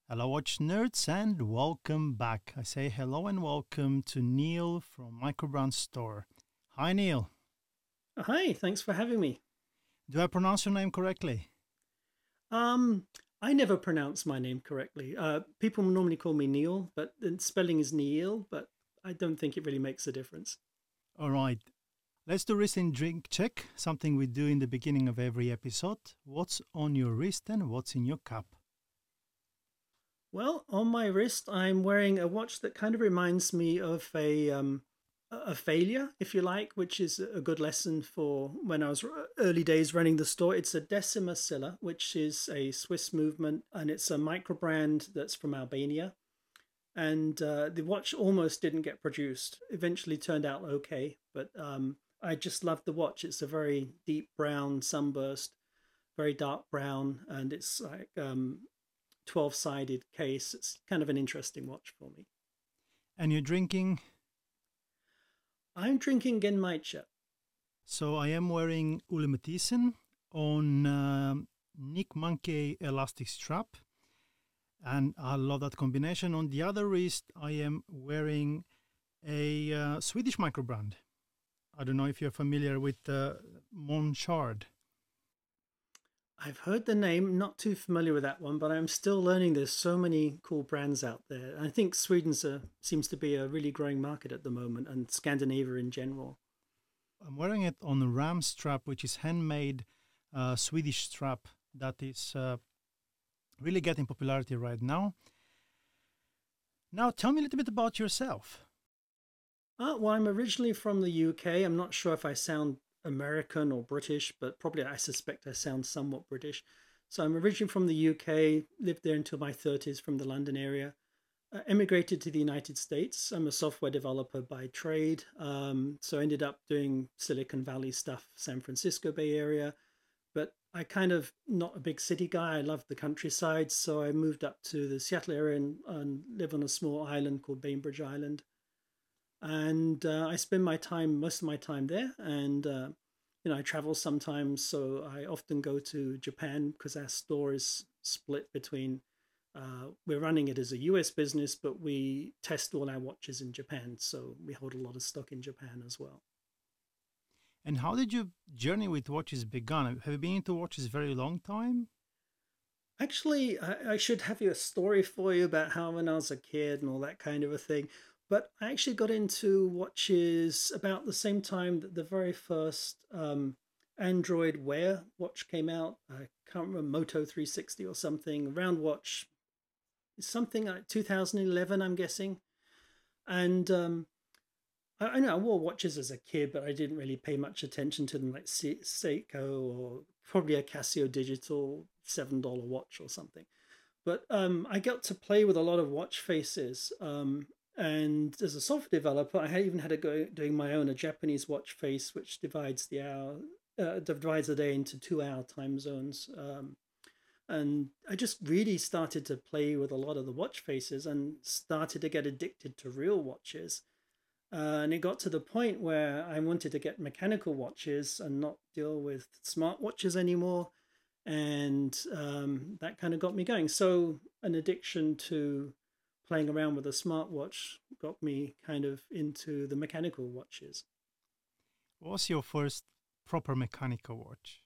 Hello, watch nerds, and welcome back. I say hello and welcome to Neil from Microbrand Store. Hi, Neil. Hi, thanks for having me. Do I pronounce your name correctly? Um, I never pronounce my name correctly. People normally call me Neil, but the spelling is Neil, but I don't think it really makes a difference. All right. Let's do wrist and drink check, something we do in the beginning of every episode. What's on your wrist and what's in your cup? Well, on my wrist, I'm wearing a watch that kind of reminds me of a failure, if you like, which is a good lesson for when I was early days running the store. It's a Decima Silla, which is a Swiss movement, and it's a micro brand that's from Albania. And the watch almost didn't get produced. Eventually turned out okay, but I just love the watch. It's a very deep brown sunburst, very dark brown, and it's like 12-sided case. It's kind of an interesting watch for me. And you're drinking? I'm drinking Genmaicha. So I am wearing Ole Mathiesen on Nick Monkey elastic strap, and I love that combination. On the other wrist, I am wearing a Swedish microbrand. I don't know if you're familiar with Monchard. I've heard the name, not too familiar with that one, but I'm still learning there's so many cool brands out there. I think seems to be a really growing market at the moment, and Scandinavia in general. I'm wearing it on a ram strap, which is handmade Swedish strap that is really getting popularity right now. Now, tell me a little bit about yourself. Well, I'm originally from the UK. I'm not sure if I sound American or British, but probably I suspect I sound somewhat British. So I'm originally from the UK, lived there until my 30s from the London area. Emigrated to the United States. I'm a software developer by trade. So ended up doing Silicon Valley stuff, San Francisco Bay Area. But I kind of not a big city guy. I love the countryside. So I moved up to the Seattle area and live on a small island called Bainbridge Island, and I spend most of my time there, and I travel sometimes, so I often go to Japan because our store is split between. We're running it as a US business, but we test all our watches in Japan, so we hold a lot of stock in Japan as well. And how did your journey with watches begun? Have you been into watches a very long time? Actually, I should have you a story for you about how when I was a kid and all that kind of a thing. But I actually got into watches about the same time that the very first Android Wear watch came out. I can't remember, Moto 360 or something. Round watch, something like 2011, I'm guessing. And I know I wore watches as a kid, but I didn't really pay much attention to them, like Seiko or probably a Casio Digital $7 watch or something. But I got to play with a lot of watch faces. And as a software developer, I even had to go doing my own a Japanese watch face, which divides the day into 2 hour time zones. And I just really started to play with a lot of the watch faces and started to get addicted to real watches. And it got to the point where I wanted to get mechanical watches and not deal with smart watches anymore. And that kind of got me going. So, an addiction to playing around with a smartwatch got me kind of into the mechanical watches. What was your first proper mechanical watch?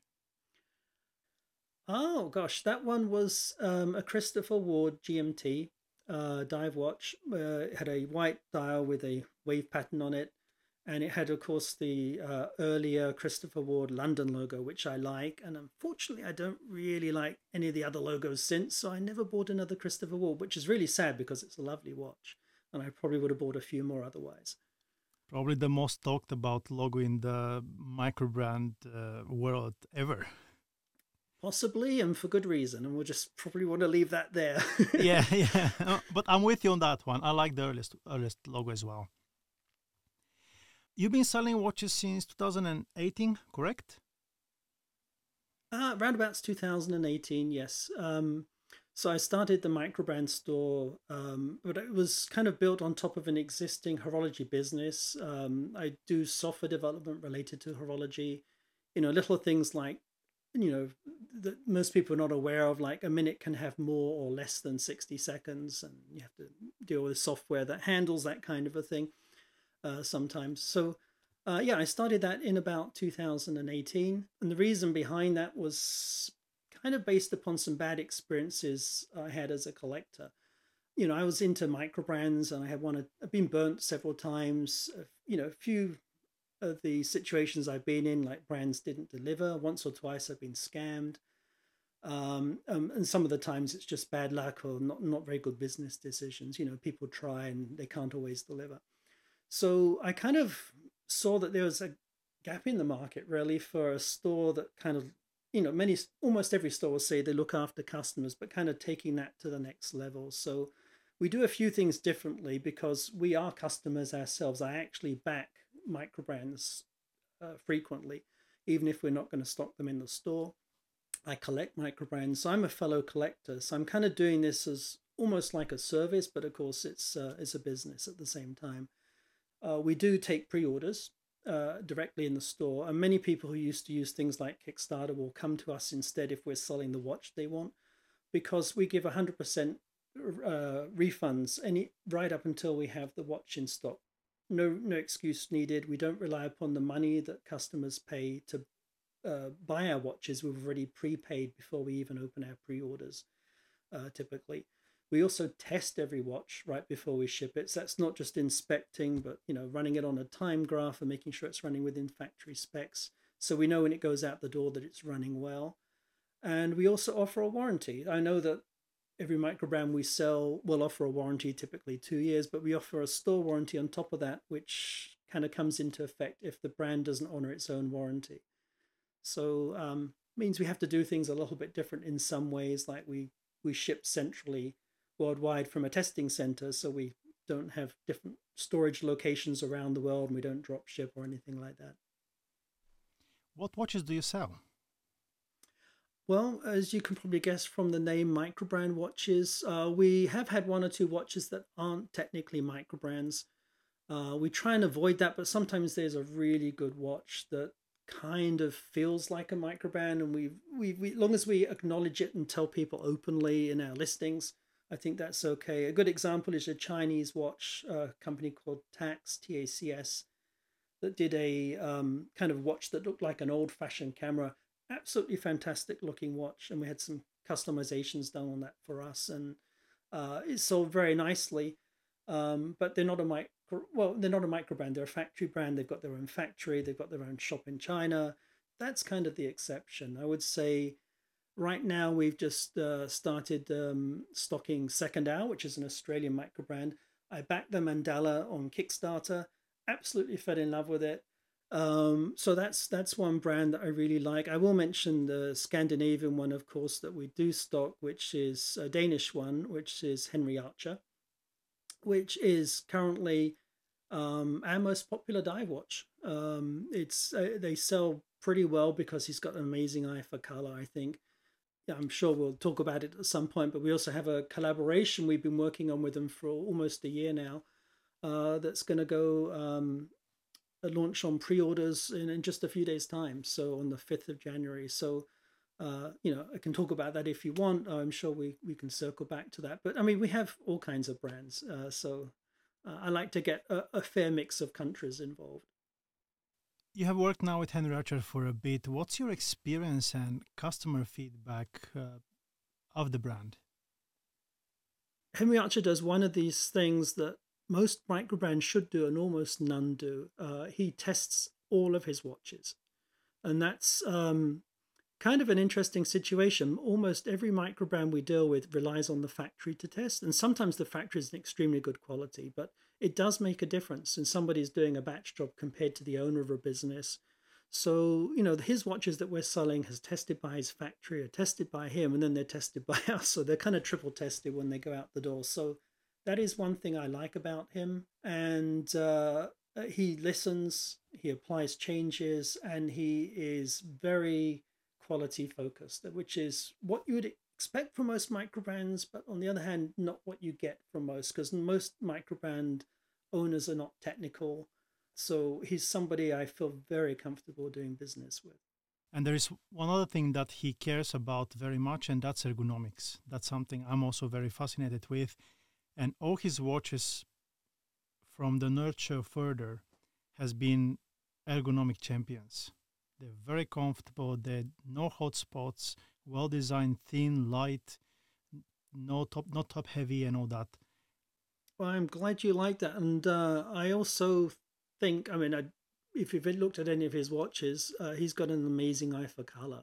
Oh gosh, that one was a Christopher Ward GMT dive watch. It had a white dial with a wave pattern on it, and it had, of course, the earlier Christopher Ward London logo, which I like. And unfortunately, I don't really like any of the other logos since, so I never bought another Christopher Ward, which is really sad because it's a lovely watch, and I probably would have bought a few more otherwise. Probably the most talked about logo in the microbrand world ever. Possibly, and for good reason, and we'll just probably want to leave that there. Yeah, yeah. But I'm with you on that one. I like the earliest logo as well. You've been selling watches since 2018, correct? Roundabouts 2018, yes. So I started the microbrand store, but it was kind of built on top of an existing horology business. I do software development related to horology, little things like you know, that most people are not aware of. Like a minute can have more or less than 60 seconds, and you have to deal with software that handles that kind of a thing sometimes. So, yeah, I started that in about 2018. And the reason behind that was kind of based upon some bad experiences I had as a collector. I was into micro brands, and I've been burnt several times. A few of the situations I've been in, like brands didn't deliver. Once or twice I've been scammed. And some of the times it's just bad luck or not very good business decisions. People try and they can't always deliver. So I kind of saw that there was a gap in the market really for a store that kind of, almost every store will say they look after customers, but kind of taking that to the next level. So we do a few things differently because we are customers ourselves. I actually back micro brands frequently, even if we're not going to stock them in the store. I collect micro brands. So I'm a fellow collector. So I'm kind of doing this as almost like a service, but of course it's a business at the same time. We do take pre-orders directly in the store, and many people who used to use things like Kickstarter will come to us instead if we're selling the watch they want, because we give 100% refunds right up until we have the watch in stock. No excuse needed. We don't rely upon the money that customers pay to buy our watches. We've already prepaid before we even open our pre-orders, typically. We also test every watch right before we ship it. So that's not just inspecting, but running it on a time graph and making sure it's running within factory specs. So we know when it goes out the door that it's running well. And we also offer a warranty. I know that every micro brand we sell will offer a warranty, typically 2 years, but we offer a store warranty on top of that, which kind of comes into effect if the brand doesn't honor its own warranty. So means we have to do things a little bit different in some ways, like we ship centrally worldwide from a testing center, so we don't have different storage locations around the world, and we don't drop ship or anything like that. What watches do you sell? Well, as you can probably guess from the name microbrand watches, we have had one or two watches that aren't technically microbrands. We try and avoid that, but sometimes there's a really good watch that kind of feels like a microbrand, and we as long as we acknowledge it and tell people openly in our listings, I think that's okay. A good example is a Chinese watch company called TACS, that did a kind of watch that looked like an old-fashioned camera. Absolutely fantastic looking watch, and we had some customizations done on that for us, and it sold very nicely. But they're not they're not a micro brand. They're a factory brand. They've got their own factory. They've got their own shop in China. That's kind of the exception. I would say right now we've just started stocking Second Hour, which is an Australian micro brand. I backed the Mandala on Kickstarter. Absolutely fell in love with it. So that's one brand that I really like. I will mention the Scandinavian one, of course, that we do stock, which is a Danish one, which is Henry Archer, which is currently our most popular dive watch. It's they sell pretty well because he's got an amazing eye for color, I think. Yeah, I'm sure we'll talk about it at some point, but we also have a collaboration we've been working on with them for almost a year now. That's going to go launch on pre-orders in just a few days' time, so on the 5th of January. So I can talk about that if you want. I'm sure we can circle back to that. But I mean, we have all kinds of brands, so I like to get a fair mix of countries involved. You have worked now with Henry Archer for a bit. What's your experience and customer feedback of the brand? Henry Archer does one of these things that most micro brands should do and almost none do. He tests all of his watches, and that's kind of an interesting situation. Almost every micro brand we deal with relies on the factory to test, and sometimes the factory is an extremely good quality, but it does make a difference when somebody's doing a batch job compared to the owner of a business. So, his watches that we're selling has tested by his factory, are tested by him, and then they're tested by us. So they're kind of triple tested when they go out the door. So that is one thing I like about him. And he listens, he applies changes, and he is very quality focused, which is what you would expect from most micro brands, but on the other hand, not what you get from most, because most micro brand owners are not technical. So he's somebody I feel very comfortable doing business with. And there is one other thing that he cares about very much, and that's ergonomics. That's something I'm also very fascinated with. And all his watches from the nurture further has been ergonomic champions. They're very comfortable. They're no hot spots, well designed, thin, light, no top, not top heavy, and all that. Well, I'm glad you like that, and I also think, I mean, if you've looked at any of his watches, he's got an amazing eye for color.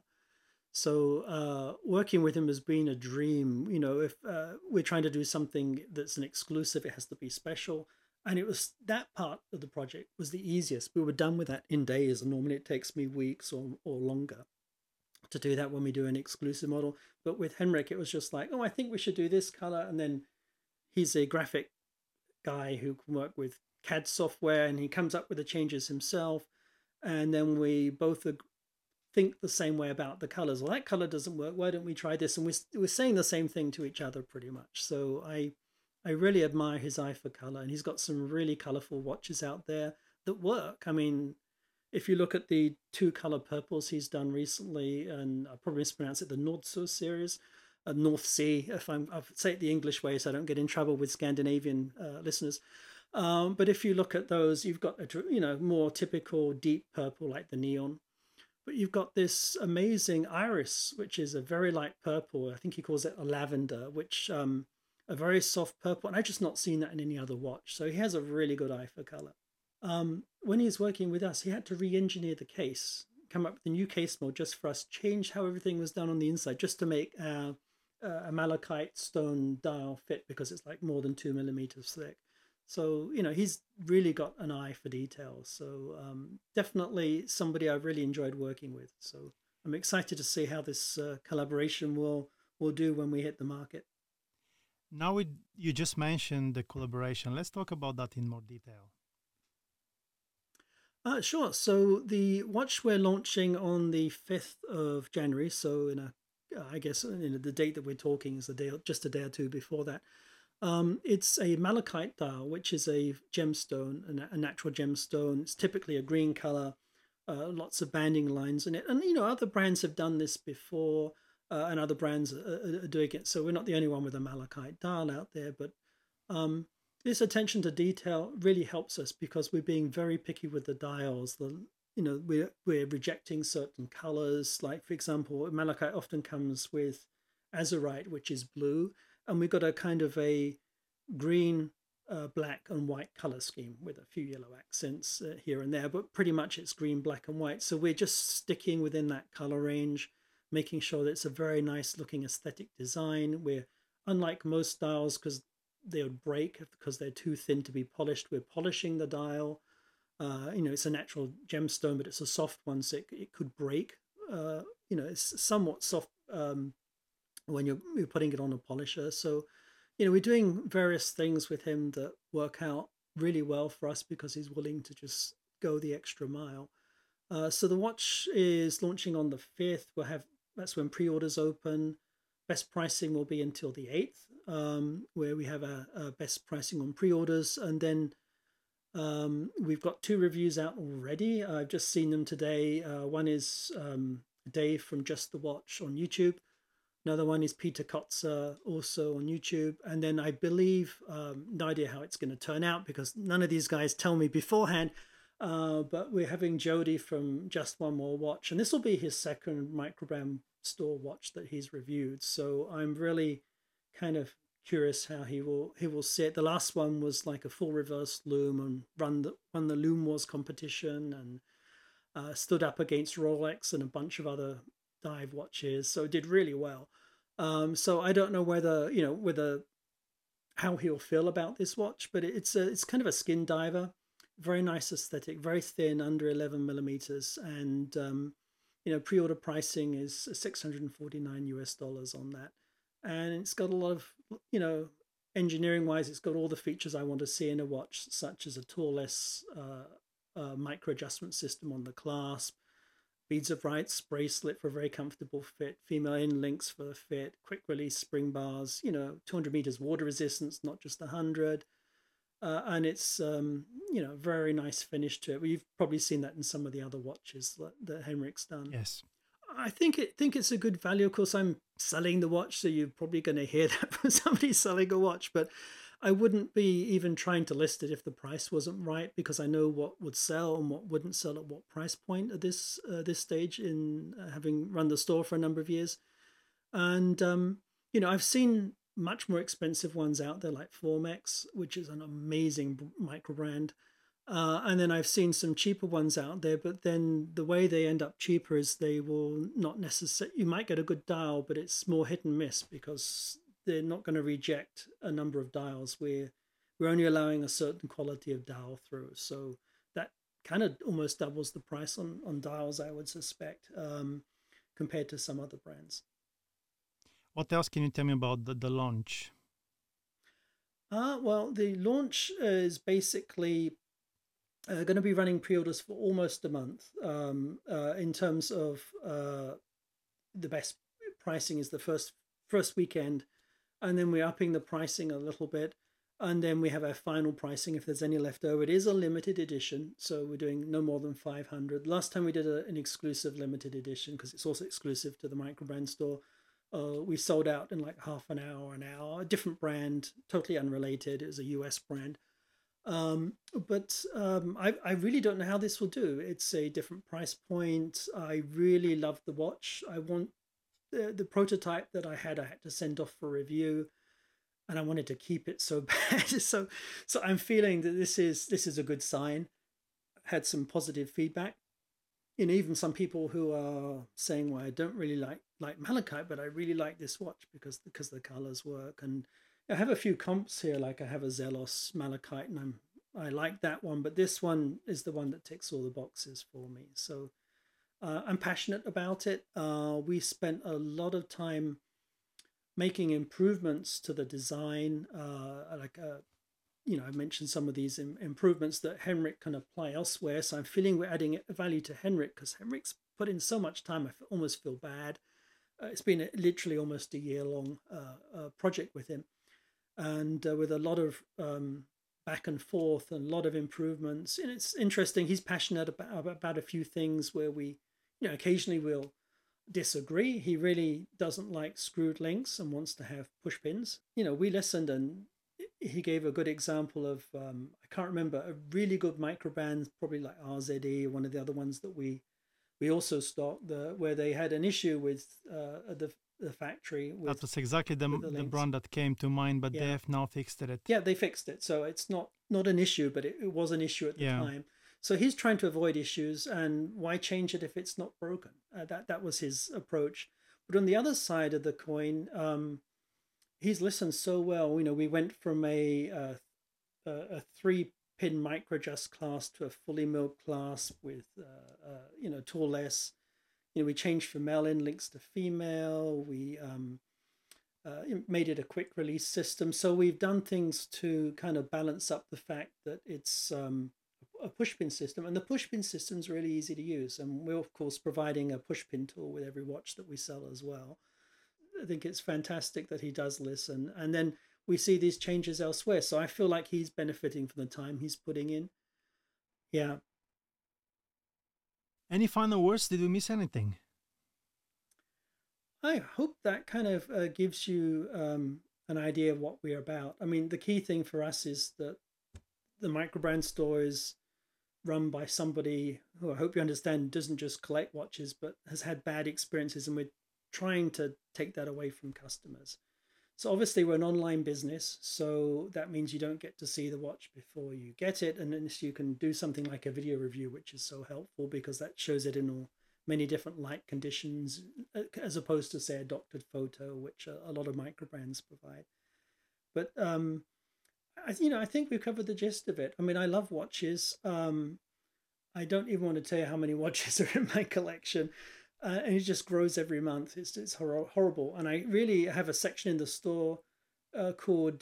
So working with him has been a dream. You know, if we're trying to do something that's an exclusive, it has to be special. And it was that part of the project was the easiest. We were done with that in days, and normally it takes me weeks or longer to do that when we do an exclusive model. But with Henrik, it was just like, oh, I think we should do this color, and then he's a graphic guy who can work with CAD software, and he comes up with the changes himself. And then we both think the same way about the colors. Well, that color doesn't work. Why don't we try this? And we're saying the same thing to each other pretty much. So I really admire his eye for color, and he's got some really colorful watches out there that work. I mean, if you look at the two color purples he's done recently, and I probably mispronounce it, the Nordsur series, North Sea, if I say it the English way so I don't get in trouble with Scandinavian listeners. But if you look at those, you've got a more typical deep purple like the neon, but you've got this amazing iris, which is a very light purple. I think he calls it a lavender, which a very soft purple, and I've just not seen that in any other watch. So he has a really good eye for color. When he's working with us, he had to re-engineer the case, come up with a new case mode just for us, change how everything was done on the inside, just to make a malachite stone dial fit, because it's like more than 2 millimeters thick. So, he's really got an eye for detail. So definitely somebody I've really enjoyed working with. So I'm excited to see how this collaboration will do when we hit the market. Now you just mentioned the collaboration. Let's talk about that in more detail. Sure. So the watch we're launching on the 5th of January. So I guess the date that we're talking is just a day or two before that. It's a malachite dial, which is a gemstone, a natural gemstone. It's typically a green color, lots of banding lines in it. And, other brands have done this before, and other brands are doing it. So we're not the only one with a malachite dial out there. But this attention to detail really helps us, because we're being very picky with the dials. We're rejecting certain colors. Like, for example, malachite often comes with azurite, which is blue. And we've got a kind of a green, black and white color scheme with a few yellow accents here and there, but pretty much it's green, black and white. So we're just sticking within that color range, making sure that it's a very nice looking aesthetic design. We're, unlike most dials, because they would break because they're too thin to be polished, we're polishing the dial. It's a natural gemstone, but it's a soft one, so it could break. It's somewhat soft when you're putting it on a polisher. So, we're doing various things with him that work out really well for us, because he's willing to just go the extra mile. So the watch is launching on the 5th. That's when pre-orders open. Best pricing will be until the 8th, where we have a best pricing on pre-orders. And then we've got 2 reviews out already. I've just seen them today. One is Dave from Just the Watch on YouTube. Another one is Peter Kotzer, also on YouTube. And then I believe, no idea how it's going to turn out, because none of these guys tell me beforehand, but we're having Jody from Just One More Watch. And this will be his second Microgram store watch that he's reviewed. So I'm really kind of curious how he will see it. The last one was like a full reverse loom and won the Loom Wars competition, and stood up against Rolex and a bunch of other dive watches, so it did really well. So I don't know whether how he'll feel about this watch, but it's kind of a skin diver, very nice aesthetic, very thin, under 11 millimeters, and pre-order pricing is $649 on that, and it's got a lot of engineering wise, it's got all the features I want to see in a watch, such as a tool-less micro adjustment system on the clasp, beads of rights bracelet for a very comfortable fit, female end links for the fit, quick release spring bars, 200 meters water resistance, not just 100. And it's, very nice finish to it. You've probably seen that in some of the other watches that Henrik's done. Yes. I think it's a good value. Of course, I'm selling the watch, so you're probably going to hear that from somebody selling a watch. But I wouldn't be even trying to list it if the price wasn't right, because I know what would sell and what wouldn't sell at what price point at this stage in having run the store for a number of years. And I've seen much more expensive ones out there, like Formex, which is an amazing micro brand. And then I've seen some cheaper ones out there, but then the way they end up cheaper is they will not necessarily, you might get a good dial, but it's more hit and miss because they're not going to reject a number of dials. We're only allowing a certain quality of dial through. So that kind of almost doubles the price on dials, I would suspect, compared to some other brands. What else can you tell me about the launch? Well, the launch is basically going to be running pre-orders for almost a month. In terms of the best pricing is the first weekend, and then we're upping the pricing a little bit, and then we have our final pricing if there's any left over. It is a limited edition, so we're doing no more than 500. Last time we did an exclusive limited edition, because it's also exclusive to the Microbrand store. We sold out in like half an hour. A different brand, totally unrelated. It was a US brand. But I really don't know how this will do. It's a different price point. I really love the watch. I want the prototype that I had to send off for review, and I wanted to keep it so bad. So I'm feeling that this is a good sign. Had some positive feedback. Even some people who are saying, well, I don't really like malachite, but I really like this watch because the colors work. And I have a few comps here, like I have a Zelos malachite, and I like that one, but this one is the one that ticks all the boxes for me. So I'm passionate about it. We spent a lot of time making improvements to the design, I mentioned some of these improvements that Henrik can apply elsewhere. So I'm feeling we're adding value to Henrik because Henrik's put in so much time. I almost feel bad. It's been literally almost a year-long project with him, and with a lot of back and forth and a lot of improvements. And it's interesting. He's passionate about a few things where we, occasionally we'll disagree. He really doesn't like screwed links and wants to have push pins. We listened, and he gave a good example of I can't remember, a really good microbrand, probably like RZE, one of the other ones that we also stocked, where they had an issue with the factory. That was exactly the brand that came to mind, but they have now fixed it. Yeah, they fixed it, so it's not an issue, but it was an issue at the time. So he's trying to avoid issues, and why change it if it's not broken? That was his approach. But on the other side of the coin, he's listened so well. We went from a 3-pin microadjust class to a fully milled class with toolless. We changed from male in links to female. We made it a quick release system. So we've done things to kind of balance up the fact that it's a pushpin system, and the pushpin system is really easy to use. And we're of course providing a pushpin tool with every watch that we sell as well. I think it's fantastic that he does listen, and then we see these changes elsewhere. So I feel like he's benefiting from the time he's putting in. Yeah. Any final words? Did we miss anything? I hope that kind of gives you an idea of what we're about. I mean, the key thing for us is that the Microbrand store is run by somebody who, I hope you understand, doesn't just collect watches, but has had bad experiences, and we're trying to take that away from customers. So obviously we're an online business, so that means you don't get to see the watch before you get it, unless you can do something like a video review, which is so helpful because that shows it in many different light conditions, as opposed to, say, a doctored photo, which a lot of microbrands provide. But I think we've covered the gist of it. I mean, I love watches. I don't even want to tell you how many watches are in my collection. And it just grows every month. It's horrible. And I really have a section in the store called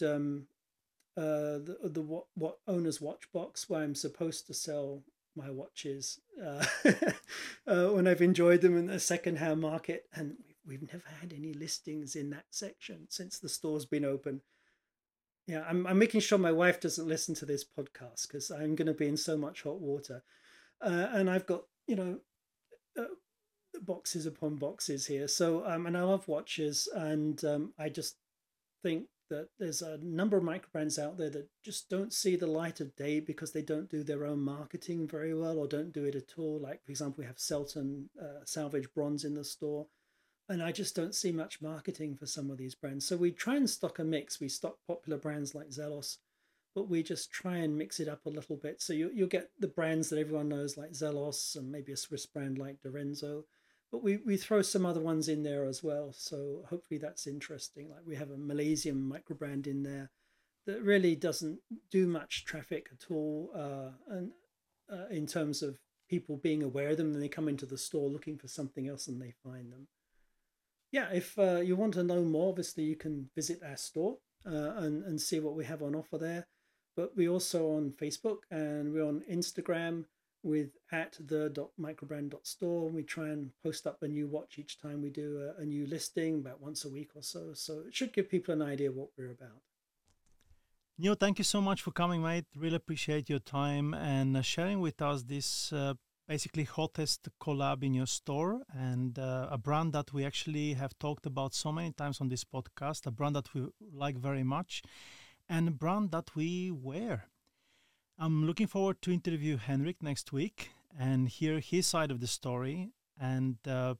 the what owner's watch box, where I'm supposed to sell my watches when I've enjoyed them in the secondhand market. And we've never had any listings in that section since the store's been open. Yeah, I'm making sure my wife doesn't listen to this podcast because I'm going to be in so much hot water. And I've got, boxes upon boxes here. So, and I love watches, and I just think that there's a number of micro brands out there that just don't see the light of day because they don't do their own marketing very well or don't do it at all. Like, for example, we have Selton Salvage Bronze in the store, and I just don't see much marketing for some of these brands. So we try and stock a mix. We stock popular brands like Zelos, but we just try and mix it up a little bit. So you'll get the brands that everyone knows like Zelos and maybe a Swiss brand like Dorenzo, but we throw some other ones in there as well. So hopefully that's interesting. Like we have a Malaysian micro brand in there that really doesn't do much traffic at all, and in terms of people being aware of them, and they come into the store looking for something else and they find them. Yeah, if you want to know more, obviously you can visit our store and see what we have on offer there. But we're also on Facebook and we're on Instagram with @the.microbrand.store. We try and post up a new watch each time we do a new listing, about once a week or so. So it should give people an idea what we're about. Neil, thank you so much for coming, mate. Really appreciate your time and sharing with us this basically hottest collab in your store, and a brand that we actually have talked about so many times on this podcast, a brand that we like very much, and a brand that we wear. I'm looking forward to interview Henrik next week and hear his side of the story, and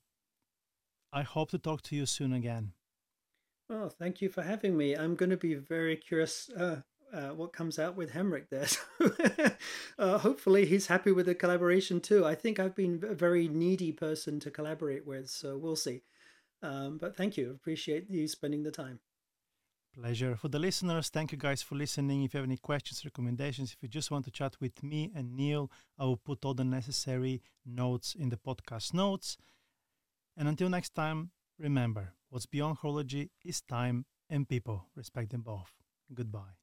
I hope to talk to you soon again. Well, thank you for having me. I'm going to be very curious what comes out with Henrik there. Hopefully he's happy with the collaboration too. I think I've been a very needy person to collaborate with, so we'll see. But thank you. Appreciate you spending the time. Pleasure. For the listeners, thank you guys for listening. If you have any questions, recommendations, if you just want to chat with me and Neil, I will put all the necessary notes in the podcast notes. And until next time, remember, what's beyond horology is time and people. Respect them both. Goodbye.